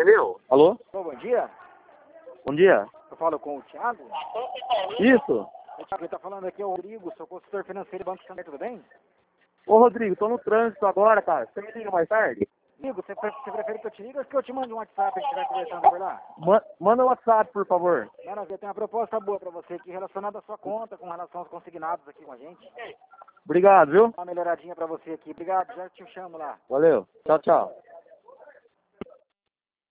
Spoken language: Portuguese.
meu? Alô? Bom dia. Bom dia. Eu falo com o Thiago. Isso. O Thiago, quem tá falando aqui é o Rodrigo, sou consultor financeiro do Banco Santander, tudo bem? Ô, Rodrigo, tô no trânsito agora, cara. Você me liga mais tarde? Amigo, você prefere que eu te ligue ou que eu te mande um WhatsApp e a gente vai conversando por lá? Manda o WhatsApp, por favor. Maravilha, tem uma proposta boa pra você aqui relacionada à sua conta, com relação aos consignados aqui com a gente. Obrigado, viu? Uma melhoradinha pra você aqui. Obrigado, já te chamo lá. Valeu. Tchau, tchau.